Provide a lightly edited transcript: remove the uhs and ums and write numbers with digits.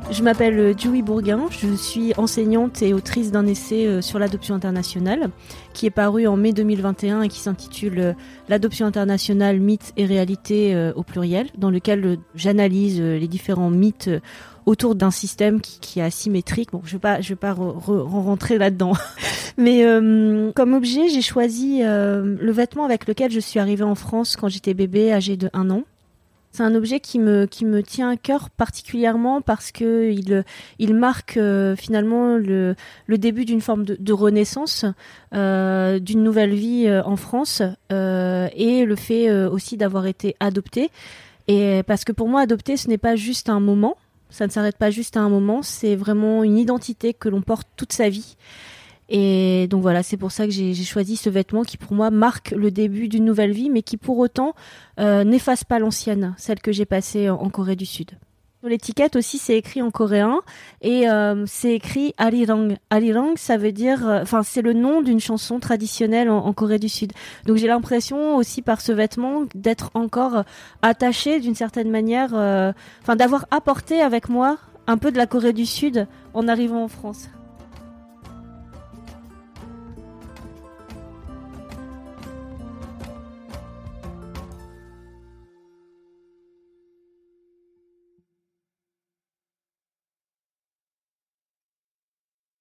Je m'appelle Dewey Bourguin, je suis enseignante et autrice d'un essai sur l'adoption internationale qui est paru en mai 2021 et qui s'intitule L'adoption internationale, mythes et réalités au pluriel, dans lequel j'analyse les différents mythes autour d'un système qui est asymétrique. Bon, je vais pas rentrer là-dedans. Mais comme objet, j'ai choisi le vêtement avec lequel je suis arrivée en France quand j'étais bébé, âgée de 1 an. C'est un objet qui me tient à cœur particulièrement parce que il marque finalement le début d'une forme de renaissance, d'une nouvelle vie en France, et le fait aussi d'avoir été adopté. Et parce que pour moi, adopter, ce n'est pas juste un moment, ça ne s'arrête pas juste à un moment, c'est vraiment une identité que l'on porte toute sa vie. Et donc voilà, c'est pour ça que j'ai choisi ce vêtement qui pour moi marque le début d'une nouvelle vie, mais qui pour autant n'efface pas l'ancienne, celle que j'ai passée en Corée du Sud. Sur l'étiquette aussi, c'est écrit en coréen et c'est écrit Arirang. Arirang, ça veut dire, c'est le nom d'une chanson traditionnelle en Corée du Sud. Donc j'ai l'impression aussi par ce vêtement d'être encore attachée d'une certaine manière, d'avoir apporté avec moi un peu de la Corée du Sud en arrivant en France.